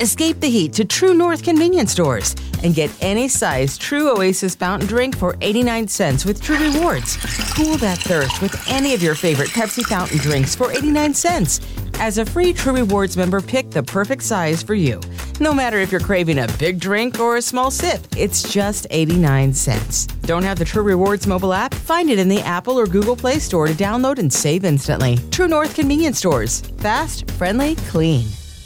Escape the heat to True North convenience stores and get any size True Oasis fountain drink for 89 cents with True Rewards. Cool that thirst with any of your favorite Pepsi fountain drinks for 89 cents. As a free True Rewards member, pick the perfect size for you. No matter if you're craving a big drink or a small sip, it's just 89 cents. Don't have the True Rewards mobile app? Find it in the Apple or Google Play Store to download and save instantly. True North convenience stores. Fast, friendly, clean.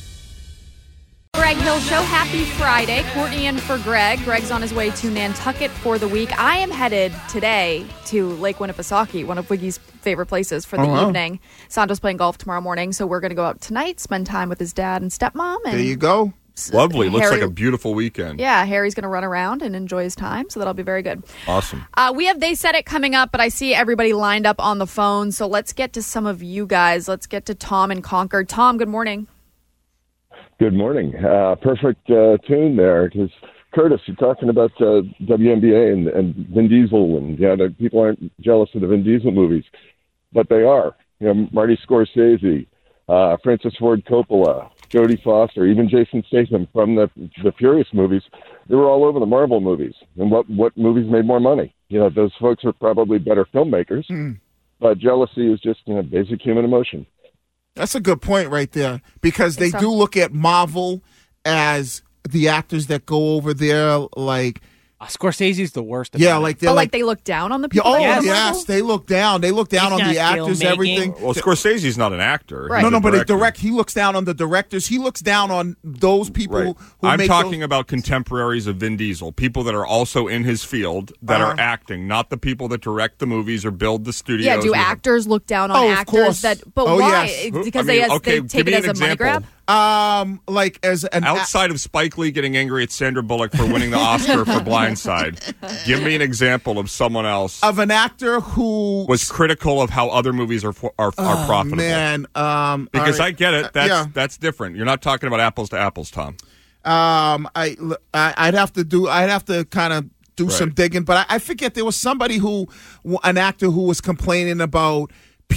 Greg Hill Show. Happy Friday. Courtney in for Greg. Greg's on his way to Nantucket for the week. I am headed today to Lake Winnipesaukee, one of Wiggy's favorite places for the evening. Sandra's playing golf tomorrow morning, so we're going to go out tonight, spend time with his dad and stepmom. And there you go. Lovely. Looks like a beautiful weekend. Yeah, Harry's going to run around and enjoy his time, so that'll be very good. Awesome. We have They Said It coming up, but I see everybody lined up on the phone, so let's get to some of you guys. Let's get to Tom in Concord. Tom, good morning. Good morning. Perfect tune there, because Curtis, you're talking about WNBA and Vin Diesel, and people aren't jealous of the Vin Diesel movies, but they are. Marty Scorsese, Francis Ford Coppola, Jodie Foster, even Jason Statham from the Furious movies. They were all over the Marvel movies. And what movies made more money? Those folks are probably better filmmakers, but jealousy is just basic human emotion. That's a good point right there, because they do look at Marvel as the actors that go over there, like Scorsese's the worst. Yeah, like they look down on the people. Oh, yes, they look down. They look down on the actors, everything. Well, Scorsese's not an actor. Right. No, but he looks down on the directors. He looks down on those people who I'm talking about contemporaries of Vin Diesel, people that are also in his field that are acting, not the people that direct the movies or build the studios. Yeah, do actors look down on actors that? But why? Yes. Because they take it as a money grab. Like as an outside of Spike Lee getting angry at Sandra Bullock for winning the Oscar for Blindside, give me an example of someone else of an actor who was critical of how other movies are profitable. Man, because right. I get it. That's different. You're not talking about apples to apples, Tom. I'd have to kind of do some digging, but I forget there was somebody an actor who was complaining about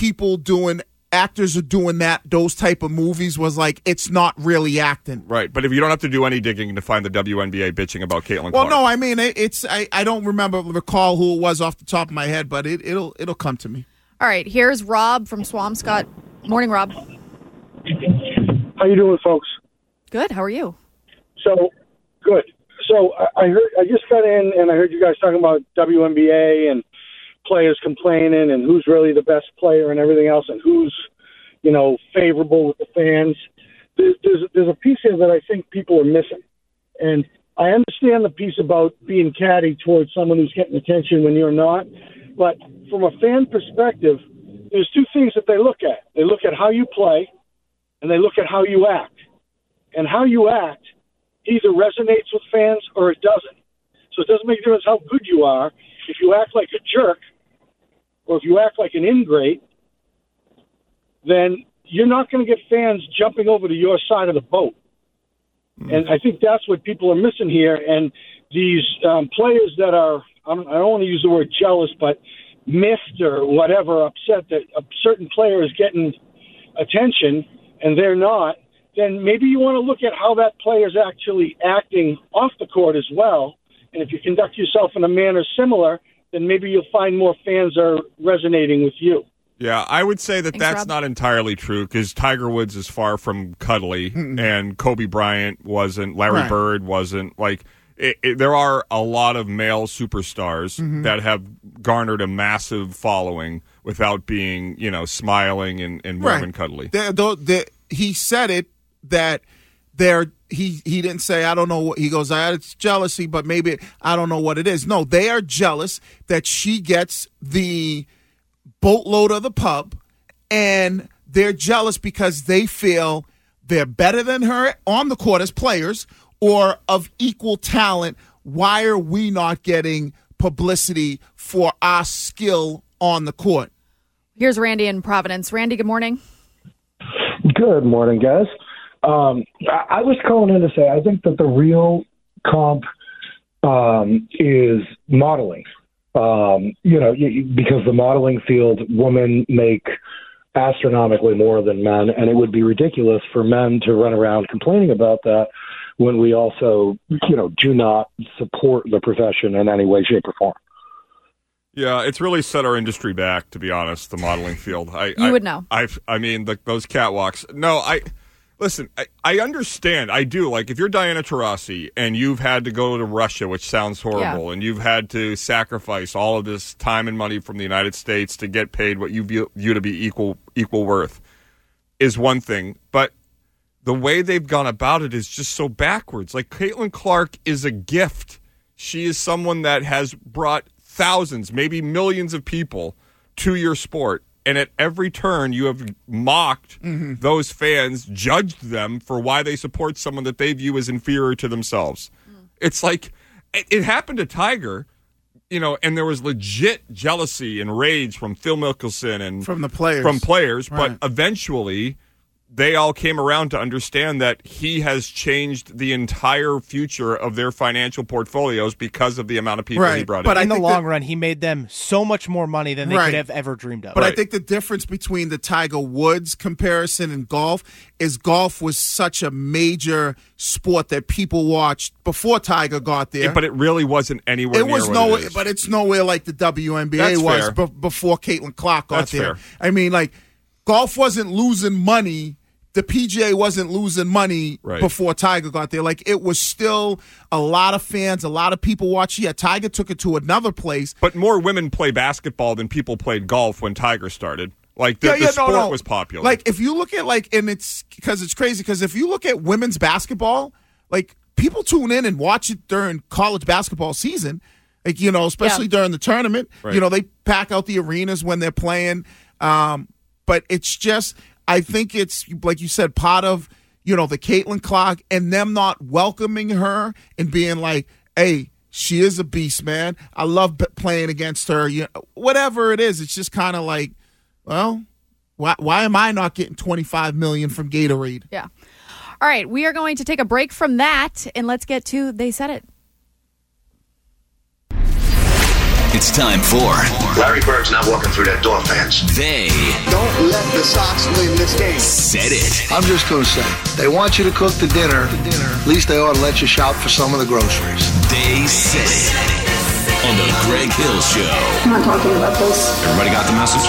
actors are doing those type of movies, was like, it's not really acting. Right, but if you don't have to do any digging to find the WNBA bitching about Caitlin Clark. Well, no, I mean, I don't recall who it was off the top of my head, but it'll come to me. All right, here's Rob from Swampscott. Morning, Rob. How you doing, folks? Good, how are you? So, good. So, I just got in, and I heard you guys talking about WNBA and players complaining and who's really the best player and everything else, and who's favorable with the fans. There's a piece here that I think people are missing, and I understand the piece about being catty towards someone who's getting attention when you're not, but from a fan perspective, there's two things that they look at. They look at how you play, and they look at how you act, and how you act either resonates with fans or it doesn't. So it doesn't make a difference how good you are. If you act like a jerk, or if you act like an ingrate, then you're not going to get fans jumping over to your side of the boat. And I think that's what people are missing here. And these players that are, I don't want to use the word jealous, but miffed or whatever, upset that a certain player is getting attention and they're not, then maybe you want to look at how that player is actually acting off the court as well. And if you conduct yourself in a manner similar, then maybe you'll find more fans are resonating with you. Yeah, I would say that that's Rob. not entirely true, because Tiger Woods is far from cuddly, and Kobe Bryant wasn't, Larry Bird wasn't. Like, there are a lot of male superstars that have garnered a massive following without being, smiling and warm and cuddly. He said it that he didn't say, I don't know what, he goes, it's jealousy, but maybe I don't know what it is. No, they are jealous that she gets the boatload of the pub, and they're jealous because they feel they're better than her on the court as players or of equal talent. Why are we not getting publicity for our skill on the court? Here's Randy in Providence. Randy, good morning. Good morning, guys. I was calling in to say I think that the real comp is modeling. Because the modeling field, women make astronomically more than men, and it would be ridiculous for men to run around complaining about that when we also, do not support the profession in any way, shape, or form. Yeah, it's really set our industry back, to be honest, the modeling field. You would know. I mean, those catwalks. No, listen, I understand. I do. Like, if you're Diana Taurasi and you've had to go to Russia, which sounds horrible, and you've had to sacrifice all of this time and money from the United States to get paid what you view to be equal worth, is one thing. But the way they've gone about it is just so backwards. Like, Caitlin Clark is a gift. She is someone that has brought thousands, maybe millions of people to your sport. And at every turn, you have mocked those fans, judged them for why they support someone that they view as inferior to themselves. It's like, it happened to Tiger, and there was legit jealousy and rage from Phil Mickelson and from the players. But eventually they all came around to understand that he has changed the entire future of their financial portfolios because of the amount of people he brought in. But in the long run, he made them so much more money than they could have ever dreamed of. But I think the difference between the Tiger Woods comparison and golf is golf was such a major sport that people watched before Tiger got there. But it really wasn't anywhere near what it is. But it's nowhere like the WNBA was before Caitlin Clark got there. Fair. I mean, like, golf wasn't losing money. The PGA wasn't losing money before Tiger got there. Like, it was still a lot of fans, a lot of people watching. Yeah, Tiger took it to another place. But more women play basketball than people played golf when Tiger started. Like, the sport was popular. Like, if you look at, and it's because it's crazy, because if you look at women's basketball, like, people tune in and watch it during college basketball season, like, especially during the tournament. Right. They pack out the arenas when they're playing. But it's just, I think it's, like you said, part of, the Caitlin Clark and them not welcoming her and being like, hey, she is a beast, man. I love playing against her. Whatever it is, it's just kind of like, well, why am I not getting $25 million from Gatorade? Yeah. All right, we are going to take a break from that, and let's get to They Said It. It's time for Larry Bird's not walking through that door, fans. They Don't let the Sox win this game. Said It. I'm just going to say, they want you to cook the dinner. At least they ought to let you shop for some of the groceries. They Said It. On the Greg Hill Show. I'm not talking about this. Everybody got the message?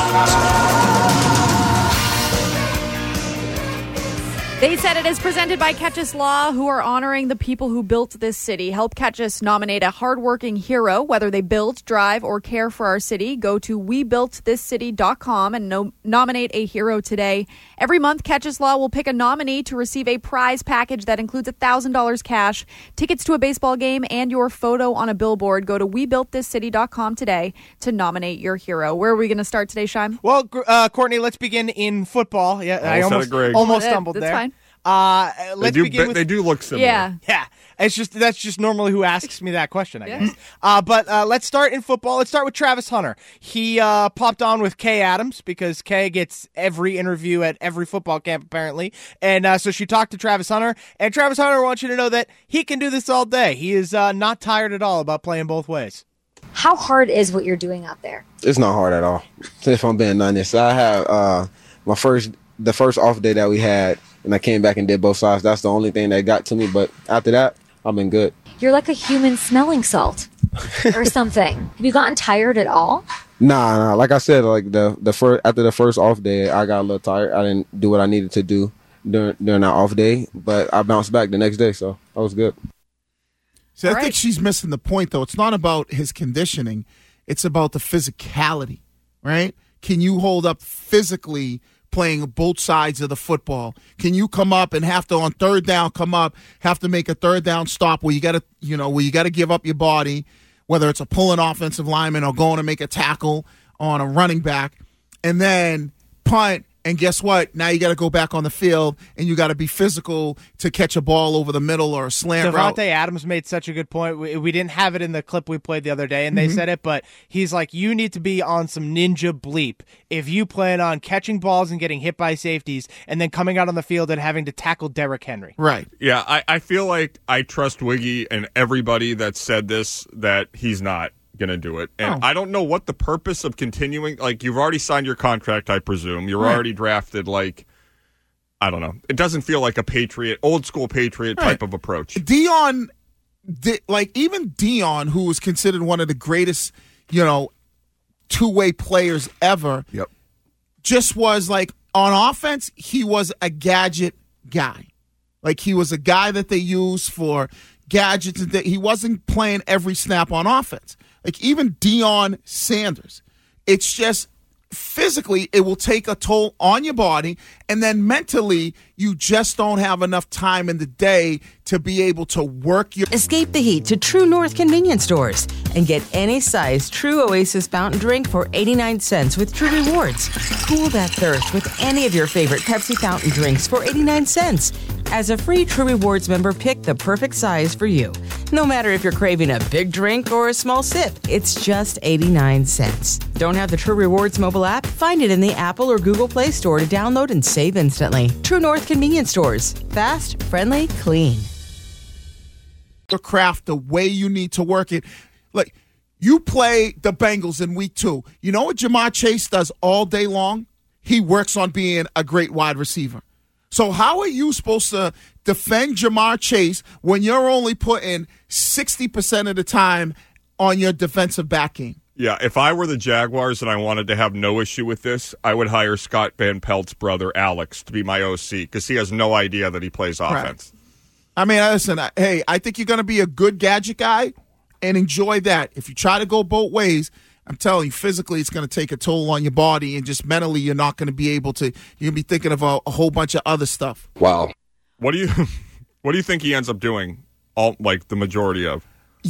They Said It is presented by Catchus Law, who are honoring the people who built this city. Help Catchus nominate a hardworking hero, whether they build, drive, or care for our city. Go to webuiltthiscity.com and nominate a hero today. Every month, Catchus Law will pick a nominee to receive a prize package that includes $1,000 cash, tickets to a baseball game, and your photo on a billboard. Go to webuiltthiscity.com today to nominate your hero. Where are we going to start today, Shime? Well, Courtney, let's begin in football. Yeah, I almost stumbled there. That's fine. They do look similar. Yeah. That's just normally who asks me that question, I guess. But let's start in football. Let's start with Travis Hunter. He popped on with Kay Adams because Kay gets every interview at every football camp, apparently. And so she talked to Travis Hunter. And Travis Hunter wants you to know that he can do this all day. He is not tired at all about playing both ways. How hard is what you're doing out there? It's not hard at all, if I'm being honest. I have the first off day that we had, and I came back and did both sides. That's the only thing that got to me. But after that, I've been good. You're like a human smelling salt or something. Have you gotten tired at all? Nah. Like I said, like after the first off day, I got a little tired. I didn't do what I needed to do during that off day, but I bounced back the next day, so I was good. See, I think she's missing the point, though. It's not about his conditioning. It's about the physicality, right? Can you hold up physically playing both sides of the football? Can you come up and have to, on third down, have to make a third down stop where you got to give up your body, whether it's a pulling offensive lineman or going to make a tackle on a running back, and then punt, and guess what? Now you got to go back on the field, and you got to be physical to catch a ball over the middle or a slant route. Davante Adams made such a good point. We didn't have it in the clip we played the other day, and they said it, but he's like, you need to be on some ninja bleep if you plan on catching balls and getting hit by safeties and then coming out on the field and having to tackle Derrick Henry. Right. Yeah, I feel like I trust Wiggy and everybody that said this, that he's not going to do it. And I don't know what the purpose of continuing, like, you've already signed your contract, I presume. You're already drafted. Like, I don't know. It doesn't feel like a Patriot, old school Patriot type of approach. Deion, even Deion, who was considered one of the greatest, two-way players ever, just was like, on offense, he was a gadget guy. Like, he was a guy that they used for gadgets. And he wasn't playing every snap on offense. Like, even Deion Sanders, it's just physically it will take a toll on your body, and then mentally you just don't have enough time in the day to be able to work your... Escape the heat to True North convenience stores and get any size True Oasis fountain drink for 89 cents with True Rewards. Cool that thirst with any of your favorite Pepsi fountain drinks for 89 cents. As a free True Rewards member, pick the perfect size for you. No matter if you're craving a big drink or a small sip, it's just 89 cents. Don't have the True Rewards mobile app? Find it in the Apple or Google Play Store to download and save instantly. True North convenience stores. Fast, friendly, clean. Your craft the way you need to work it. Like, you play the Bengals in week 2. You know what Jamar Chase does all day long? He works on being a great wide receiver. So how are you supposed to defend Jamar Chase when you're only putting 60% of the time on your defensive back game? Yeah, if I were the Jaguars and I wanted to have no issue with this, I would hire Scott Van Pelt's brother, Alex, to be my OC because he has no idea that he plays offense. Right. I mean, listen, hey, I think you're going to be a good gadget guy and enjoy that. If you try to go both ways, I'm telling you, physically it's going to take a toll on your body, and just mentally you're not going to be able to. You're going to be thinking of a whole bunch of other stuff. Wow. What do you think he ends up doing? The majority of?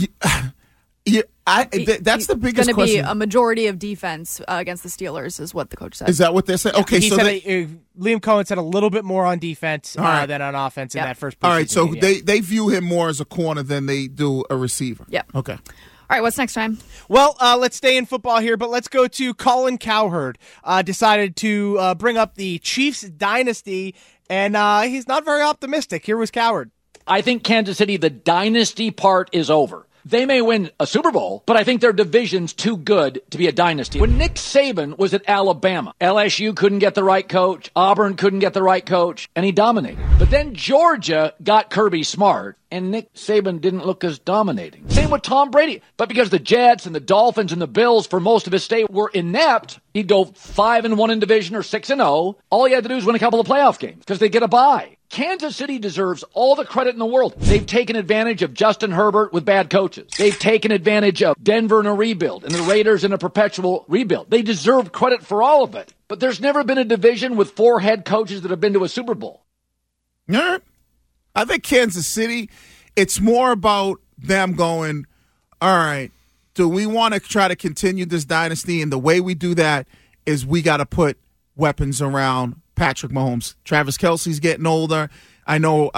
That's the biggest question. It's going to be a majority of defense against the Steelers, is what the coach said. Is that what they're saying? Yeah. Okay, so Liam Cohen said a little bit more on defense than on offense in that first. All right, so game, they view him more as a corner than they do a receiver. Yeah. Okay. All right, what's next time? Well, let's stay in football here, but let's go to Colin Cowherd. Decided to bring up the Chiefs dynasty, and he's not very optimistic. Here was Cowherd. I think Kansas City, the dynasty part is over. They may win a Super Bowl, but I think their division's too good to be a dynasty. When Nick Saban was at Alabama, LSU couldn't get the right coach, Auburn couldn't get the right coach, and he dominated. But then Georgia got Kirby Smart, and Nick Saban didn't look as dominating. Same with Tom Brady. But because the Jets and the Dolphins and the Bills for most of his stay were inept, he'd go 5-1 in division or 6-0. All he had to do was win a couple of playoff games because they get a bye. Kansas City deserves all the credit in the world. They've taken advantage of Justin Herbert with bad coaches. They've taken advantage of Denver in a rebuild and the Raiders in a perpetual rebuild. They deserve credit for all of it. But there's never been a division with 4 head coaches that have been to a Super Bowl. Yeah. I think Kansas City, it's more about them going, all right, do we want to try to continue this dynasty? And the way we do that is we got to put weapons around Patrick Mahomes. Travis Kelce's getting older. I know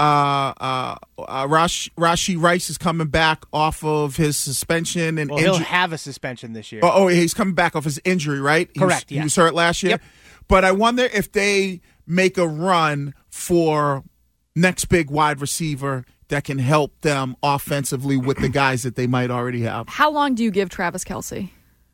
Rashee Rice is coming back off of his suspension. And he'll have a suspension this year. Oh, he's coming back off his injury, right? Correct, He was hurt last year. Yep. But I wonder if they make a run for next big wide receiver that can help them offensively with the guys that they might already have. How long do you give Travis Kelce?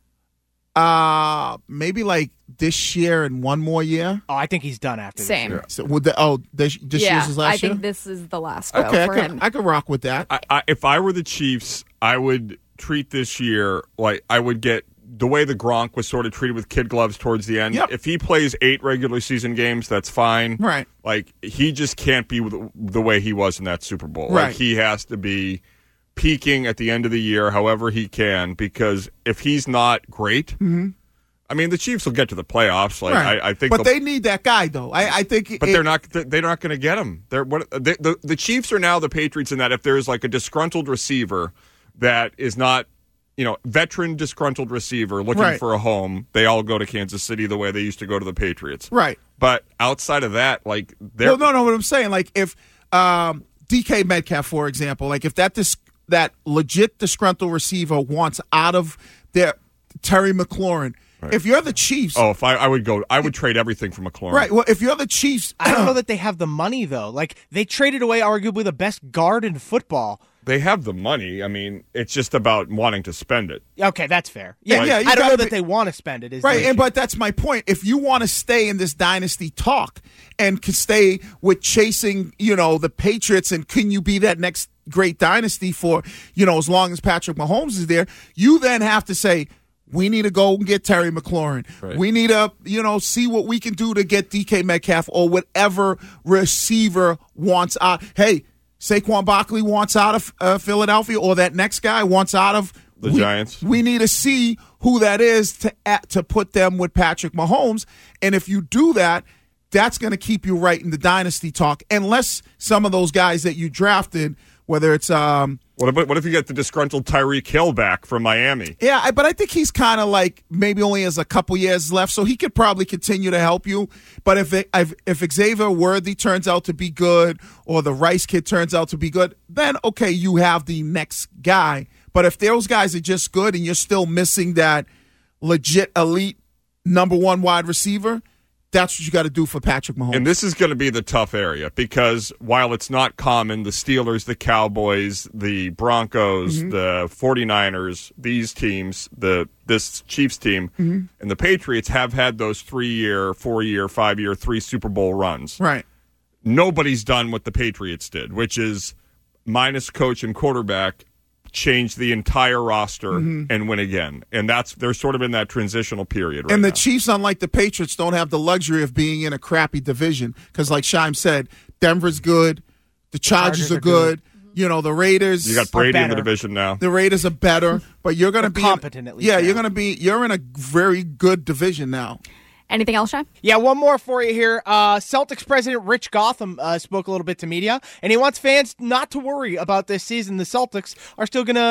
Maybe like this year and one more year. Oh, I think he's done after Same. this year. So this year's his last year? I think this is the last go okay, for him. I could rock with that. If I were the Chiefs, I would treat this year like I would get the way the Gronk was sort of treated with kid gloves towards the end. Yep. If he plays 8 regular season games, that's fine. Right. Like, he just can't be the way he was in that Super Bowl. Right. Like, he has to be peaking at the end of the year however he can, because if he's not great, I mean, the Chiefs will get to the playoffs. Like, right. I think, but they need that guy, though. I think, but they're not going to get him. The Chiefs are now the Patriots in that if there's like a disgruntled receiver that is not, veteran disgruntled receiver looking for a home, they all go to Kansas City the way they used to go to the Patriots. Right. But outside of that, like, they're no. What I'm saying, like, if DK Metcalf, for example, like if that legit disgruntled receiver wants out of their Terry McLaurin. Right. If you're the Chiefs, if I would trade everything for McLaurin. Right. Well, if you're the Chiefs, I don't know that they have the money though. Like they traded away arguably the best guard in football. They have the money. I mean, it's just about wanting to spend it. Okay, that's fair. Yeah, Yeah, I don't know that they want to spend it. Right, but that's my point. If you want to stay in this dynasty talk and can stay with chasing, the Patriots, and can you be that next great dynasty for, as long as Patrick Mahomes is there, you then have to say, we need to go and get Terry McLaurin. Right. We need to, see what we can do to get DK Metcalf or whatever receiver wants out. Hey, Saquon Barkley wants out of Philadelphia, or that next guy wants out of the Giants. We need to see who that is to put them with Patrick Mahomes. And if you do that, that's going to keep you right in the dynasty talk, unless some of those guys that you drafted, whether it's What if you get the disgruntled Tyreek Hill back from Miami? Yeah, but I think he's kind of like maybe only has a couple years left, so he could probably continue to help you. But if Xavier Worthy turns out to be good, or the Rice kid turns out to be good, then okay, you have the next guy. But if those guys are just good and you're still missing that legit elite number one wide receiver, that's what you got to do for Patrick Mahomes. And this is going to be the tough area because while it's not common, the Steelers, the Cowboys, the Broncos, the 49ers, these teams, this Chiefs team, and the Patriots have had those 3-year, 4-year, 5-year, 3 Super Bowl runs. Right. Nobody's done what the Patriots did, which is minus coach and quarterback, change the entire roster and win again. And they're sort of in that transitional period right now. And the now. Chiefs, unlike the Patriots, don't have the luxury of being in a crappy division because, like Scheim said, Denver's good, the Chargers are good. The Raiders. You got Brady in the division now. The Raiders are better, but you're going to be competent at least. Yeah, you're in a very good division now. Anything else, Sean? Yeah, one more for you here. Celtics president Rich Gotham spoke a little bit to media, and he wants fans not to worry about this season. The Celtics are still going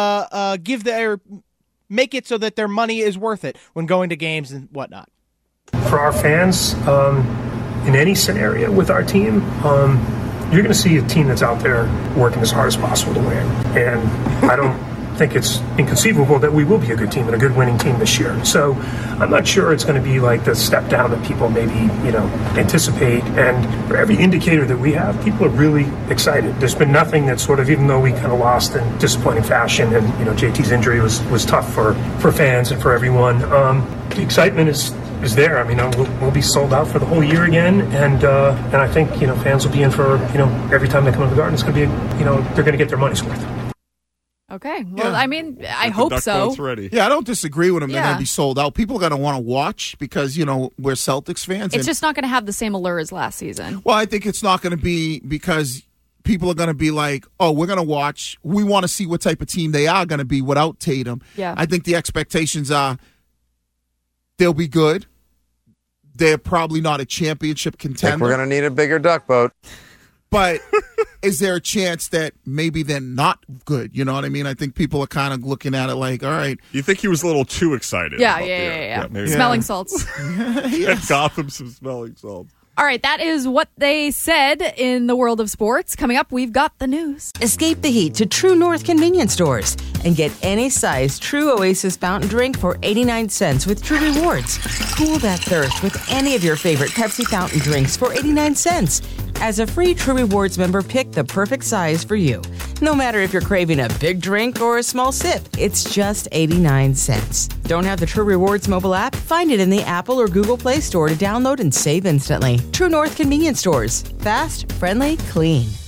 to make it so that their money is worth it when going to games and whatnot. For our fans, in any scenario with our team, you're going to see a team that's out there working as hard as possible to win. And I don't think it's inconceivable that we will be a good team and a good winning team this year. So I'm not sure it's going to be like the step down that people maybe, anticipate. And for every indicator that we have, people are really excited. There's been nothing that sort of, even though we kind of lost in disappointing fashion and, JT's injury was tough for fans and for everyone. The excitement is there. I mean, we'll be sold out for the whole year again, and I think fans will be in for every time they come to the Garden. It's going to be they're going to get their money's worth. Okay. Well, I mean, I hope so. Ready. Yeah, I don't disagree with them. Yeah. They're going to be sold out. People are going to want to watch because we're Celtics fans. It's just not going to have the same allure as last season. Well, I think it's not going to be because people are going to be like, oh, we're going to watch. We want to see what type of team they are going to be without Tatum. Yeah. I think the expectations are they'll be good. They're probably not a championship contender. I think we're going to need a bigger duck boat. But is there a chance that maybe they're not good? You know what I mean? I think people are kind of looking at it like, all right. You think he was a little too excited? Yeah. Smelling salts. Yes. Gotham some smelling salts. All right, that is what they said in the world of sports. Coming up, we've got the news. Escape the heat to True North convenience stores and get any size True Oasis fountain drink for 89 cents with True Rewards. Cool that thirst with any of your favorite Pepsi fountain drinks for 89 cents. As a free True Rewards member, pick the perfect size for you. No matter if you're craving a big drink or a small sip, it's just 89 cents. Don't have the True Rewards mobile app? Find it in the Apple or Google Play Store to download and save instantly. True North convenience stores. Fast, friendly, clean.